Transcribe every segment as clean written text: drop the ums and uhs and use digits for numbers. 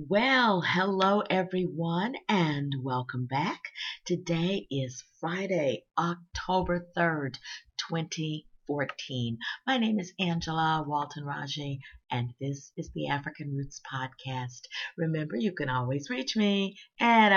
Well, hello everyone, and welcome back. Today is Friday, October 3rd, 2014. My name is Angela Walton Raji, and this is the African Roots Podcast. Remember, you can always reach me at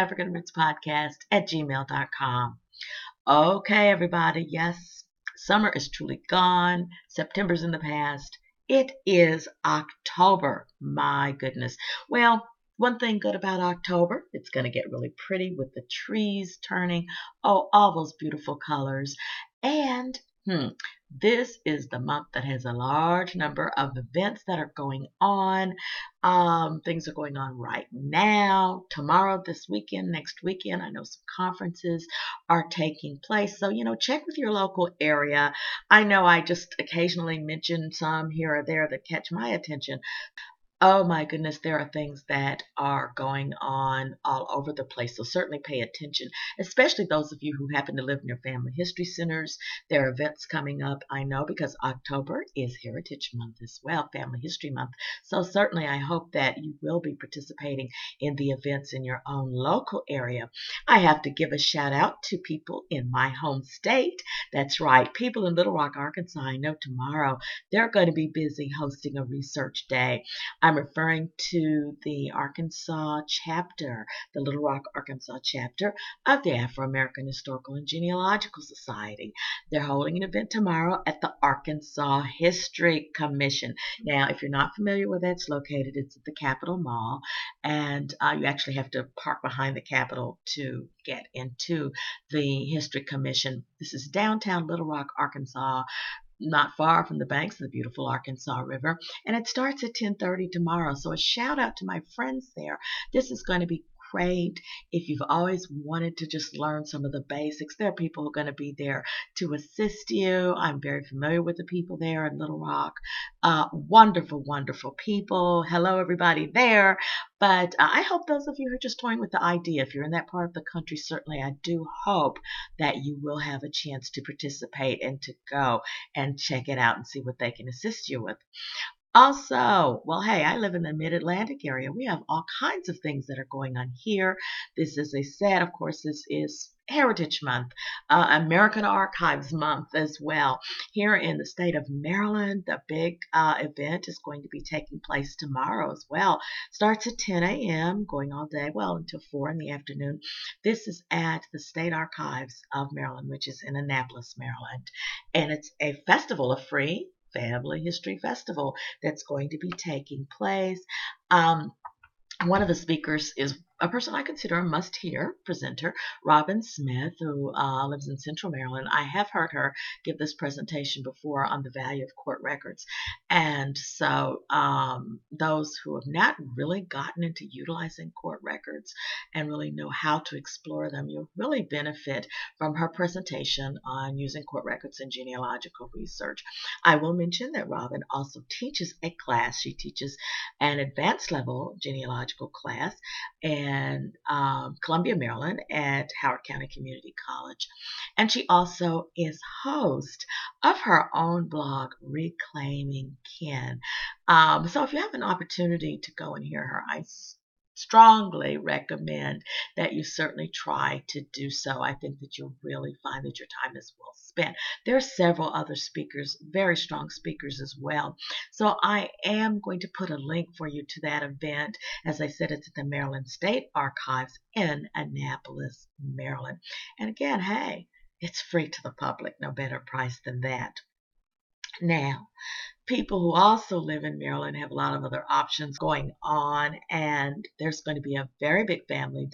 africanrootspodcast@gmail.com. Okay, everybody, yes, summer is truly gone. September's in the past. It is October. My goodness. Well, one thing good about October, it's going to get really pretty with the trees turning. Oh, all those beautiful colors. And this is the month that has a large number of events that are going on. Things are going on right now, tomorrow, this weekend, next weekend. I know some conferences are taking place. So, check with your local area. I know I just occasionally mention some here or there that catch my attention. Oh my goodness, there are things that are going on all over the place. So certainly pay attention, especially those of you who happen to live near family history centers. There are events coming up, I know, because October is Heritage Month as well, Family History Month. So certainly I hope that you will be participating in the events in your own local area. I have to give a shout out to people in my home state. That's right, people in Little Rock, Arkansas. I know tomorrow they're going to be busy hosting a research day. I'm referring to the Arkansas chapter, the Little Rock, Arkansas chapter of the Afro-American Historical and Genealogical Society. They're holding an event tomorrow at the Arkansas History Commission. Now, if you're not familiar where that's located, it's at the Capitol Mall, and you actually have to park behind the Capitol to get into the History Commission. This is downtown Little Rock, Arkansas, not far from the banks of the beautiful Arkansas River, and it starts at 10:30 tomorrow. So a shout out to my friends there. This is going to be great. If you've always wanted to just learn some of the basics, there are people who are going to be there to assist you. I'm very familiar with the people there in Little Rock. Wonderful, wonderful people. Hello, everybody there. But I hope those of you who are just toying with the idea, if you're in that part of the country, certainly I do hope that you will have a chance to participate and to go and check it out and see what they can assist you with. Also, well, hey, I live in the Mid-Atlantic area. We have all kinds of things that are going on here. This, as I said, of course, this is Heritage Month, American Archives Month as well. Here in the state of Maryland, the big event is going to be taking place tomorrow as well. Starts at 10 a.m., going all day, well, until 4 in the afternoon. This is at the State Archives of Maryland, which is in Annapolis, Maryland. And it's a festival, a free Family History Festival that's going to be taking place. One of the speakers is a person I consider a must-hear presenter, Robin Smith, who lives in Central Maryland. I have heard her give this presentation before on the value of court records. And so those who have not really gotten into utilizing court records and really know how to explore them, you'll really benefit from her presentation on using court records in genealogical research. I will mention that Robin also teaches a class. She teaches an advanced level genealogical class in Columbia, Maryland at Howard County Community College. And she also is host of her own blog, Reclaiming Kin. So if you have an opportunity to go and hear her, I strongly recommend that you certainly try to do so. I think that you'll really find that your time is well spent. There are several other speakers, very strong speakers as well. So I am going to put a link for you to that event. As I said, it's at the Maryland State Archives in Annapolis, Maryland. And again, hey, it's free to the public. No better price than that. Now, people who also live in Maryland have a lot of other options going on, and there's going to be a very big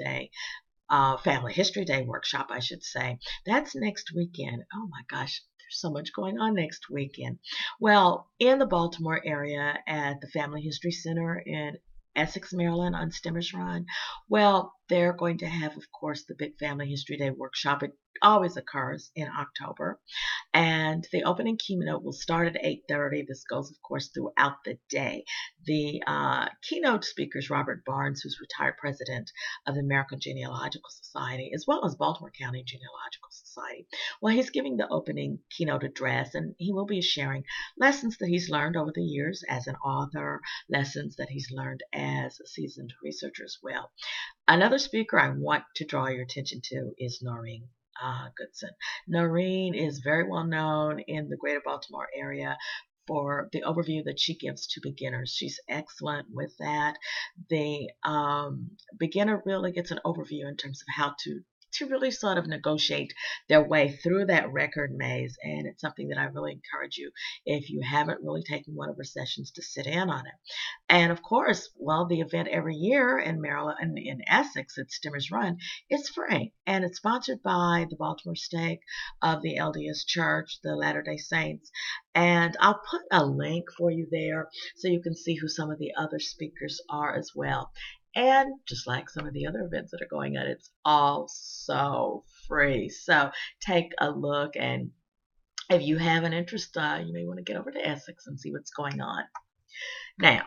Family History Day workshop, I should say. That's next weekend. Oh my gosh, there's so much going on next weekend. Well, in the Baltimore area at the Family History Center in Essex, Maryland on Stimmers Run, well, they're going to have, of course, the big Family History Day workshop. It always occurs in October. And the opening keynote will start at 8:30. This goes, of course, throughout the day. The keynote speaker is Robert Barnes, who's retired president of the American Genealogical Society, as well as Baltimore County Genealogical Society. Society. Well, he's giving the opening keynote address, and he will be sharing lessons that he's learned over the years as an author, lessons that he's learned as a seasoned researcher as well. Another speaker I want to draw your attention to is Noreen Goodson. Noreen is very well known in the greater Baltimore area for the overview that she gives to beginners. She's excellent with that. The beginner really gets an overview in terms of how to really sort of negotiate their way through that record maze. And it's something that I really encourage you, if you haven't really taken one of her sessions, to sit in on it. And of course, well, the event every year in Maryland and in Essex at Stimmers Run is free, and it's sponsored by the Baltimore Stake of the LDS Church, the Latter-day Saints. And I'll put a link for you there so you can see who some of the other speakers are as well. And just like some of the other events that are going on, it's also free. So take a look, and if you have an interest, you may want to get over to Essex and see what's going on. Now,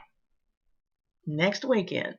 next weekend,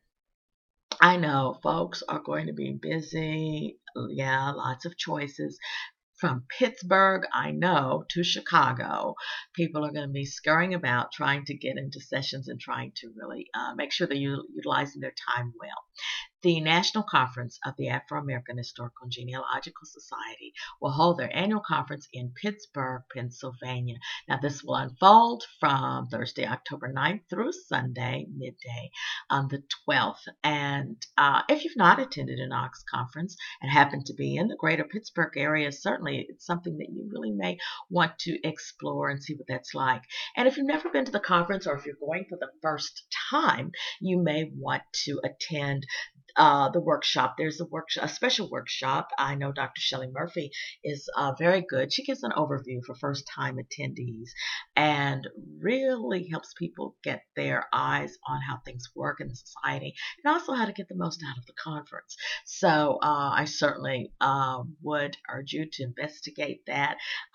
I know folks are going to be busy. Yeah, lots of choices. From Pittsburgh, I know, to Chicago, people are going to be scurrying about trying to get into sessions and trying to really make sure that you're utilizing their time well. The National Conference of the Afro-American Historical and Genealogical Society will hold their annual conference in Pittsburgh, Pennsylvania. Now, this will unfold from Thursday, October 9th through Sunday, midday, on the 12th. And if you've not attended an Ox conference and happen to be in the greater Pittsburgh area, certainly it's something that you really may want to explore and see what that's like. And if you've never been to the conference, or if you're going for the first time, you may want to attend the workshop. There's a special workshop. I know Dr. Shelley Murphy is very good. She gives an overview for first-time attendees and really helps people get their eyes on how things work in the society and also how to get the most out of the conference. So I certainly would urge you to investigate that.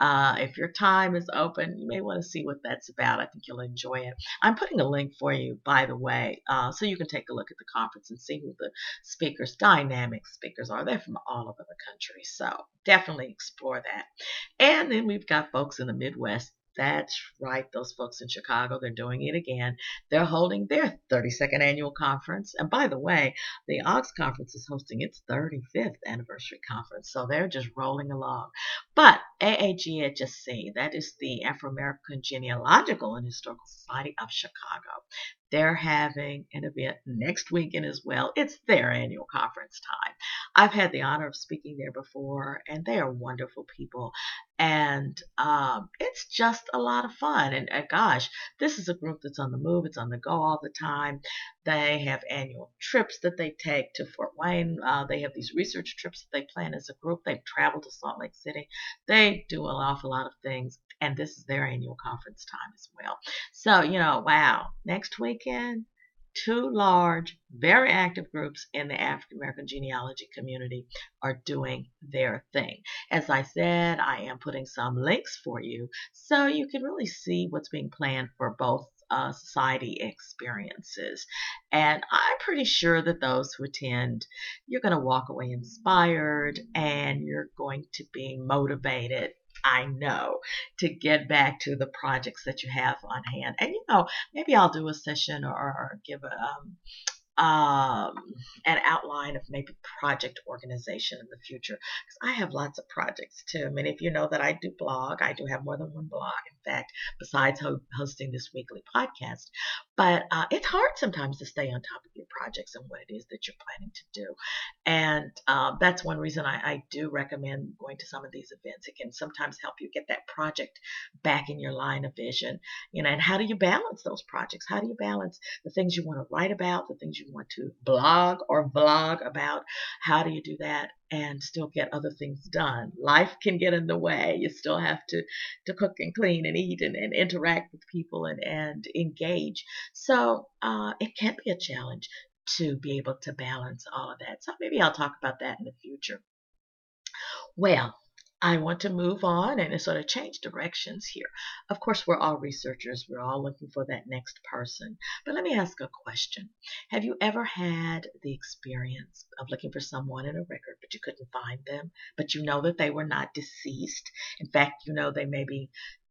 If your time is open, you may want to see what that's about. I think you'll enjoy it. I'm putting a link for you, by the way, so you can take a look at the conference and see who the speakers, dynamic speakers are. They're from all over the country, so definitely explore that. And then we've got folks in the Midwest. That's right, those folks in Chicago, they're doing it again. They're holding their 32nd annual conference. And by the way, the Ox Conference is hosting its 35th anniversary conference, so they're just rolling along. But AAGHSC, that is the Afro-American Genealogical and Historical Society of Chicago, they're having an event next weekend as well. It's their annual conference time. I've had the honor of speaking there before, and they are wonderful people. And it's just a lot of fun. And gosh, this is a group that's on the move. It's on the go all the time. They have annual trips that they take to Fort Wayne. They have these research trips that they plan as a group. They've traveled to Salt Lake City. They do an awful lot of things. And this is their annual conference time as well. So, wow, next weekend, two large, very active groups in the African American genealogy community are doing their thing. As I said, I am putting some links for you so you can really see what's being planned for both society experiences. And I'm pretty sure that those who attend, you're going to walk away inspired and you're going to be motivated, I know, to get back to the projects that you have on hand. And maybe I'll do a session or give um, an outline of maybe project organization in the future, because I have lots of projects too. I mean, if you know that I do blog, I do have more than one blog, in fact, besides hosting this weekly podcast. But it's hard sometimes to stay on top of your projects and what it is that you're planning to do. And that's one reason I do recommend going to some of these events. It can sometimes help you get that project back in your line of vision. And how do you balance those projects? How do you balance the things you want to write about, the things you want to blog or vlog about? How do you do that and still get other things done? Life can get in the way. You still have to cook and clean and eat and interact with people and engage. So it can be a challenge to be able to balance all of that. So maybe I'll talk about that in the future. Well, I want to move on and sort of change directions here. Of course, we're all researchers. We're all looking for that next person. But let me ask a question. Have you ever had the experience of looking for someone in a record, but you couldn't find them, but you know that they were not deceased? In fact, you know they maybe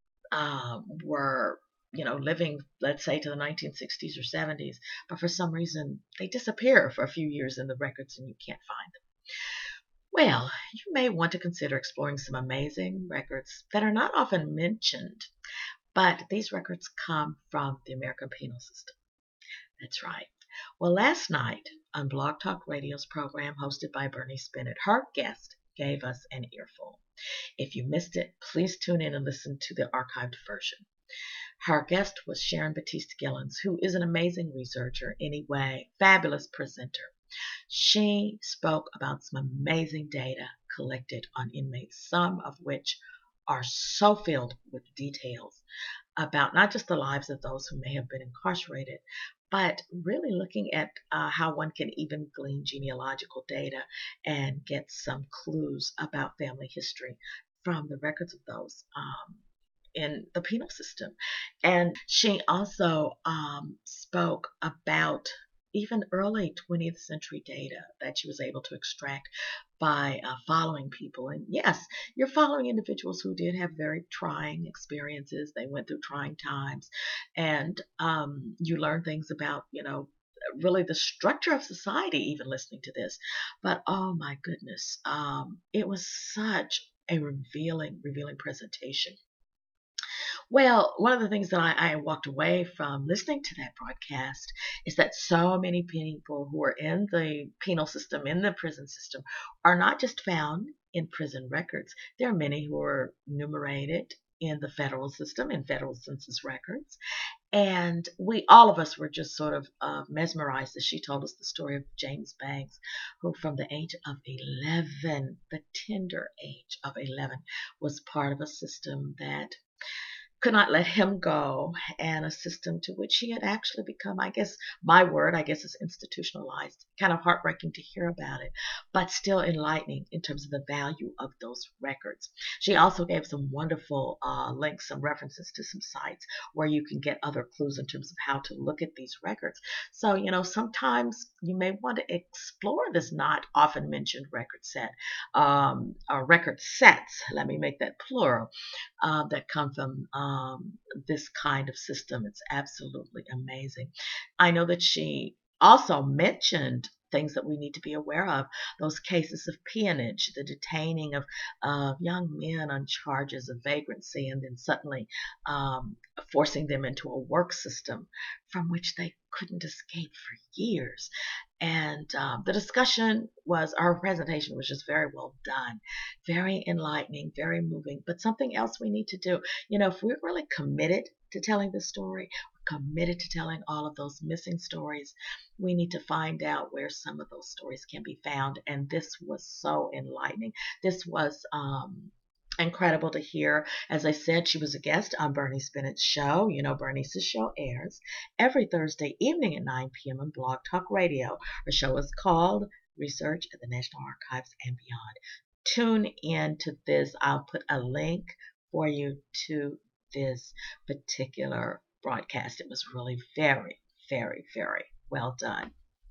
were, living, let's say, to the 1960s or 70s, but for some reason they disappear for a few years in the records and you can't find them. Well, you may want to consider exploring some amazing records that are not often mentioned, but these records come from the American penal system. That's right. Well, last night on Blog Talk Radio's program hosted by Bernice Bennett, her guest gave us an earful. If you missed it, please tune in and listen to the archived version. Her guest was Sharon Batiste Gillens, who is an amazing researcher anyway, fabulous presenter. She spoke about some amazing data collected on inmates, some of which are so filled with details about not just the lives of those who may have been incarcerated, but really looking at how one can even glean genealogical data and get some clues about family history from the records of those in the penal system. And she also spoke about even early 20th century data that she was able to extract by following people. And yes, you're following individuals who did have very trying experiences. They went through trying times. And you learn things about, really the structure of society, even listening to this. But oh my goodness, it was such a revealing presentation. Well, one of the things that I walked away from listening to that broadcast is that so many people who are in the penal system, in the prison system, are not just found in prison records. There are many who are enumerated in the federal system, in federal census records. And all of us were just sort of mesmerized as she told us the story of James Banks, who from the age of 11, the tender age of 11, was part of a system that could not let him go, and a system to which he had actually become, I guess, my word, I guess, is institutionalized. Kind of heartbreaking to hear about it, but still enlightening in terms of the value of those records. She also gave some wonderful links, some references to some sites where you can get other clues in terms of how to look at these records. So, sometimes you may want to explore this not often mentioned record set, or record sets, let me make that plural, that come from this kind of system. It's absolutely amazing. I know that she also mentioned things that we need to be aware of, those cases of peonage, the detaining of young men on charges of vagrancy and then suddenly forcing them into a work system from which they couldn't escape for years. And the discussion our presentation was just very well done, very enlightening, very moving, but something else we need to do. If we're really committed to telling the story, we're committed to telling all of those missing stories, we need to find out where some of those stories can be found. And this was so enlightening. This was incredible to hear. As I said, she was a guest on Bernice Bennett's show. Bernice's show airs every Thursday evening at 9 p.m. on Blog Talk Radio. Her show is called Research at the National Archives and Beyond. Tune in to this. I'll put a link for you to this particular broadcast. It was really very, very, very well done.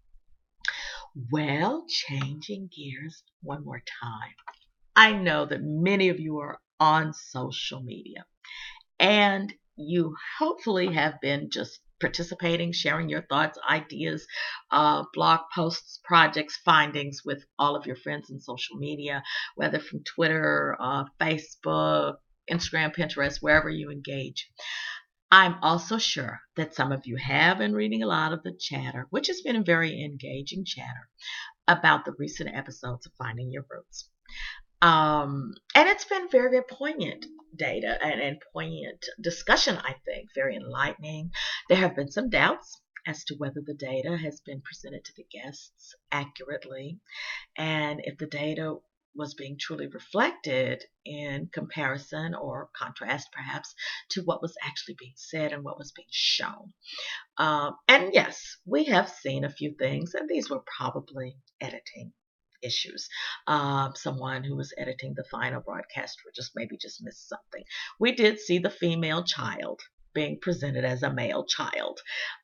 Well, changing gears one more time. I know that many of you are on social media and you hopefully have been just participating, sharing your thoughts, ideas, blog posts, projects, findings with all of your friends in social media, whether from Twitter, Facebook, Instagram, Pinterest, wherever you engage. I'm also sure that some of you have been reading a lot of the chatter, which has been a very engaging chatter about the recent episodes of Finding Your Roots. And it's been very, very poignant data and poignant discussion, I think, very enlightening. There have been some doubts as to whether the data has been presented to the guests accurately and if the data was being truly reflected in comparison or contrast, perhaps, to what was actually being said and what was being shown. And yes, we have seen a few things, and these were probably editing issues. Someone who was editing the final broadcast or just missed something. We did see the female child being presented as a male child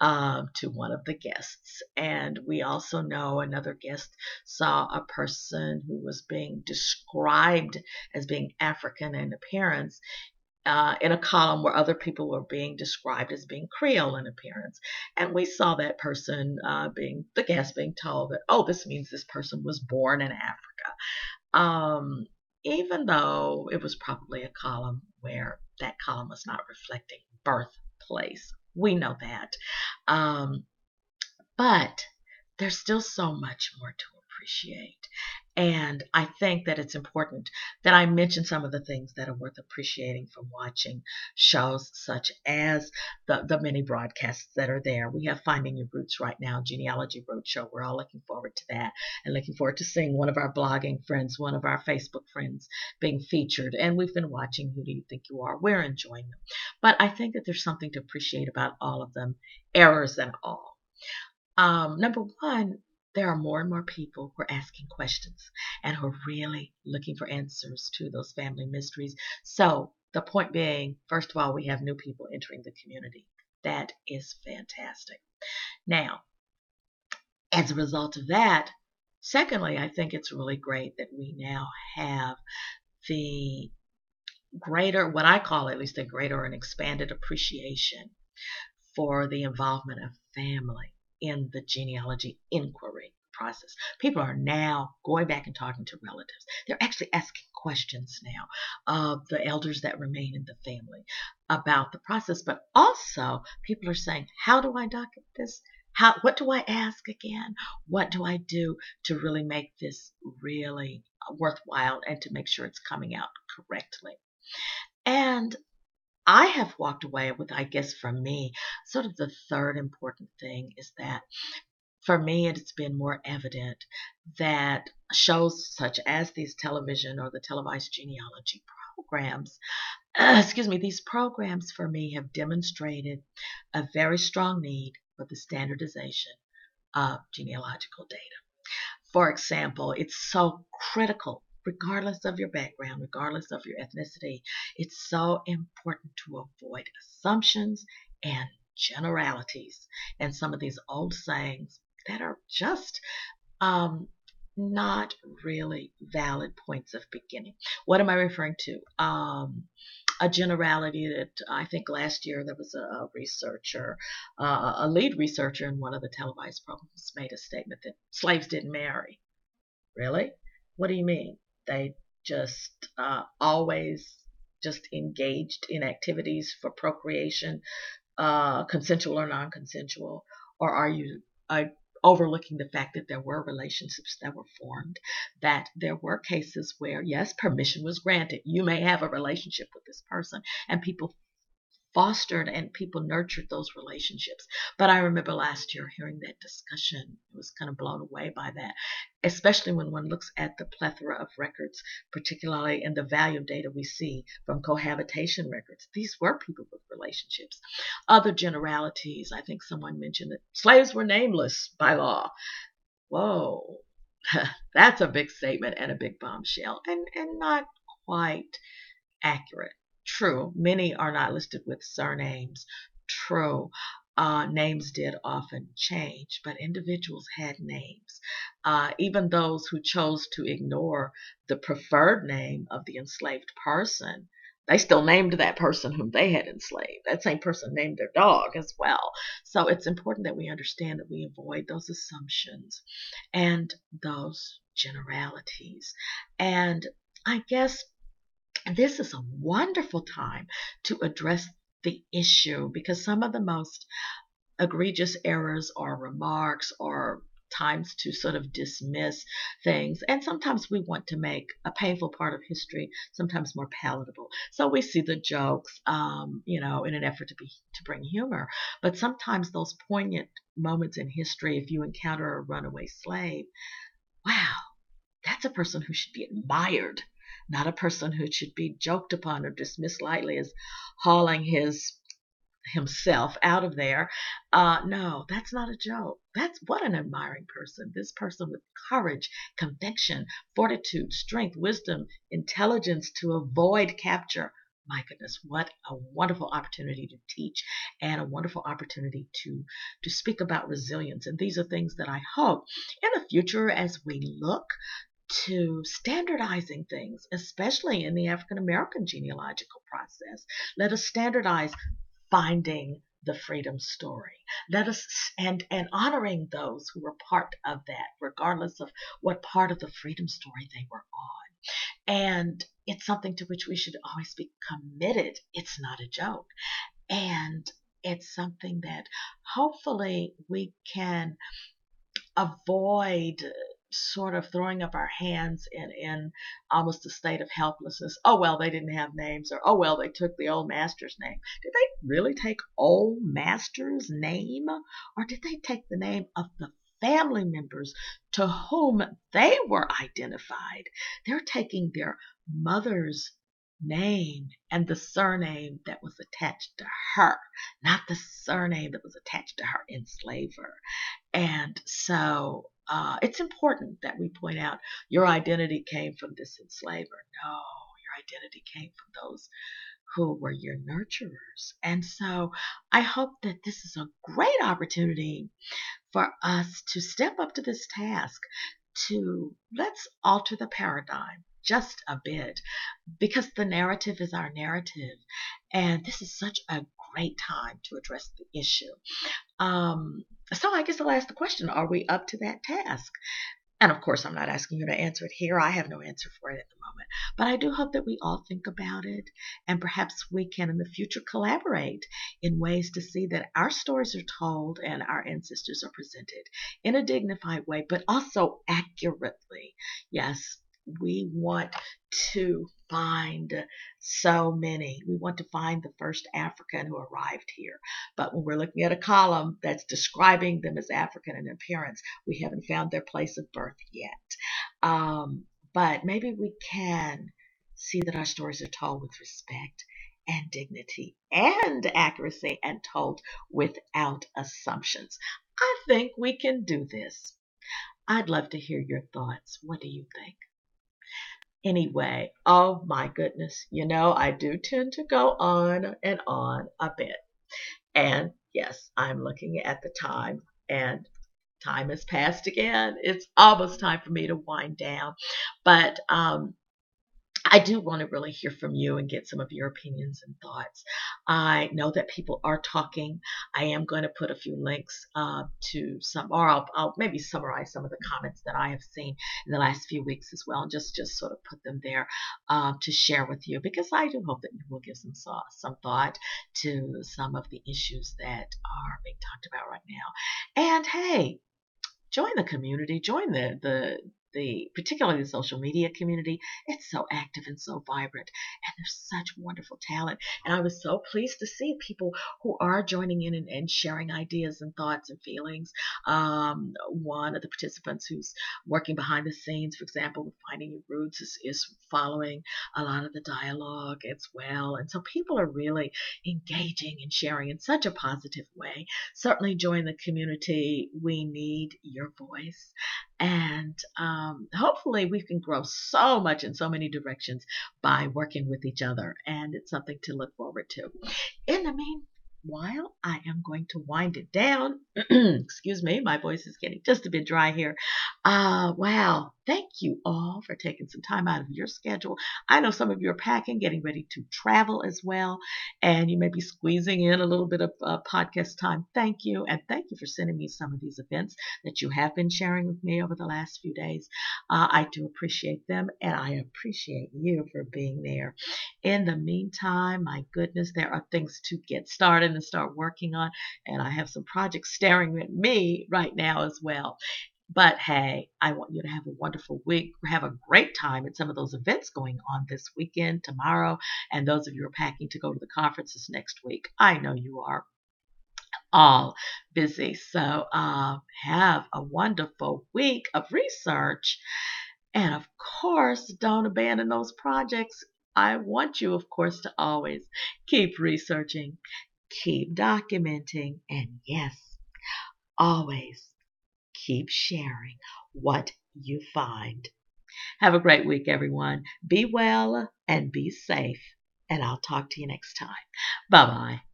to one of the guests. And we also know another guest saw a person who was being described as being African in appearance in a column where other people were being described as being Creole in appearance. And we saw that person the guest being told that, oh, this means this person was born in Africa. Um, Even though it was probably a column where that column was not reflecting birthplace. We know that. Um, but there's still so much more to appreciate. And I think that it's important that I mention some of the things that are worth appreciating from watching shows such as the many broadcasts that are there. We have Finding Your Roots right now, Genealogy Roadshow. We're all looking forward to that and looking forward to seeing one of our blogging friends, one of our Facebook friends being featured. And we've been watching Who Do You Think You Are? We're enjoying them. But I think that there's something to appreciate about all of them, errors and all. Number one, there are more and more people who are asking questions and who are really looking for answers to those family mysteries. So, the point being, first of all, we have new people entering the community. That is fantastic. Now, as a result of that, secondly, I think it's really great that we now have the greater, what I call at least a greater and expanded appreciation for the involvement of family in the genealogy inquiry process. People are now going back and talking to relatives. They're actually asking questions now of the elders that remain in the family about the process. But also, people are saying, how do I document this? What do I ask again? What do I do to really make this really worthwhile and to make sure it's coming out correctly? And I have walked away with, I guess for me, sort of the third important thing is that for me, it's been more evident that shows such as these television or the televised genealogy programs, these programs for me have demonstrated a very strong need for the standardization of genealogical data. For example, it's so critical, regardless of your background, regardless of your ethnicity, it's so important to avoid assumptions and generalities and some of these old sayings that are just not really valid points of beginning. What am I referring to? A generality that I think last year there was a researcher, a lead researcher in one of the televised programs made a statement that slaves didn't marry. Really? What do you mean? They just always just engaged in activities for procreation, consensual or non-consensual? Or are you overlooking the fact that there were relationships that were formed, that there were cases where, yes, permission was granted. You may have a relationship with this person, and people fostered and people nurtured those relationships. But I remember last year hearing that discussion. I was kind of blown away by that, especially when one looks at the plethora of records, particularly in the value of data we see from cohabitation records. These were people with relationships. Other generalities, I think someone mentioned that slaves were nameless by law. Whoa, that's a big statement and a big bombshell, and not quite accurate. True, many are not listed with surnames. True, names did often change, but individuals had names. Even those who chose to ignore the preferred name of the enslaved person, they still named that person whom they had enslaved. That same person named their dog as well. So it's important that we understand that we avoid those assumptions and those generalities. And I guess this is a wonderful time to address the issue because some of the most egregious errors or remarks or times to sort of dismiss things. And sometimes we want to make a painful part of history sometimes more palatable. So we see the jokes, in an effort to bring humor. But sometimes those poignant moments in history, if you encounter a runaway slave, wow, that's a person who should be admired, not a person who should be joked upon or dismissed lightly as hauling himself out of there. No, that's not a joke. That's what an admiring person. This person with courage, conviction, fortitude, strength, wisdom, intelligence to avoid capture. My goodness, what a wonderful opportunity to teach and a wonderful opportunity to speak about resilience. And these are things that I hope in the future as we look to standardizing things, especially in the African American genealogical process. Let us standardize finding the freedom story. Let us and honoring those who were part of that, regardless of what part of the freedom story they were on. And it's something to which we should always be committed. It's not a joke. And it's something that hopefully we can avoid sort of throwing up our hands in almost a state of helplessness. Oh, well, they didn't have names, or oh, well, they took the old master's name. Did they really take old master's name, or did they take the name of the family members to whom they were identified? They're taking their mother's name and the surname that was attached to her, not the surname that was attached to her enslaver. And so it's important that we point out your identity came from this enslaver. No, your identity came from those who were your nurturers. And so I hope that this is a great opportunity for us to step up to this task, to let's alter the paradigm just a bit, because the narrative is our narrative. And this is such a great time to address the issue. So I guess I'll ask the question, are we up to that task? And of course, I'm not asking you to answer it here. I have no answer for it at the moment. But I do hope that we all think about it, and perhaps we can in the future collaborate in ways to see that our stories are told and our ancestors are presented in a dignified way, but also accurately. Yes, we want to find so many. We want to find the first African who arrived here. But when we're looking at a column that's describing them as African in appearance, we haven't found their place of birth yet. But maybe we can see that our stories are told with respect and dignity and accuracy and told without assumptions. I think we can do this. I'd love to hear your thoughts. What do you think? Anyway, oh my goodness, I do tend to go on and on a bit. And yes, I'm looking at the time, and time has passed again. It's almost time for me to wind down. But I do want to really hear from you and get some of your opinions and thoughts. I know that people are talking. I am going to put a few links to some, or I'll maybe summarize some of the comments that I have seen in the last few weeks as well, and just sort of put them there to share with you, because I do hope that you will give some thought to some of the issues that are being talked about right now. And hey, join the community, join the particularly the social media community. It's so active and so vibrant, and there's such wonderful talent. And I was so pleased to see people who are joining in and sharing ideas and thoughts and feelings. One of the participants who's working behind the scenes, for example, with Finding Your Roots, is following a lot of the dialogue as well. And so people are really engaging and sharing in such a positive way. Certainly join the community. We need your voice. And hopefully we can grow so much in so many directions by working with each other. And it's something to look forward to. In the meanwhile, I am going to wind it down. Excuse me, my voice is getting just a bit dry here. Wow. Thank you all for taking some time out of your schedule. I know some of you are packing, getting ready to travel as well, and you may be squeezing in a little bit of podcast time. Thank you, and thank you for sending me some of these events that you have been sharing with me over the last few days. I do appreciate them, and I appreciate you for being there. In the meantime, my goodness, there are things to get started and start working on, and I have some projects staring at me right now as well. But hey, I want you to have a wonderful week. Have a great time at some of those events going on this weekend, tomorrow, and those of you who are packing to go to the conferences next week. I know you are all busy. So have a wonderful week of research. And of course, don't abandon those projects. I want you, of course, to always keep researching. keep documenting, and yes, always keep sharing what you find. Have a great week, everyone. Be well and be safe, and I'll talk to you next time. Bye bye.